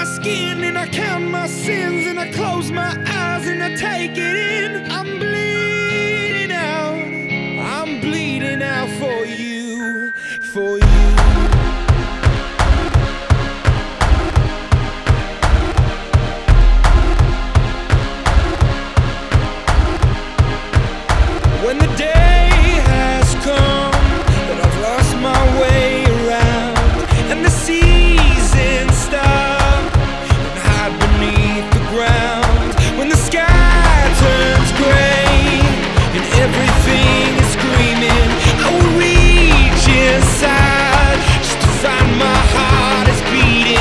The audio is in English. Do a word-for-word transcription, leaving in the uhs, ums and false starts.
my skin and I count my sins and I close my eyes and I take it in. I'm bleeding out, I'm bleeding out for you, for you.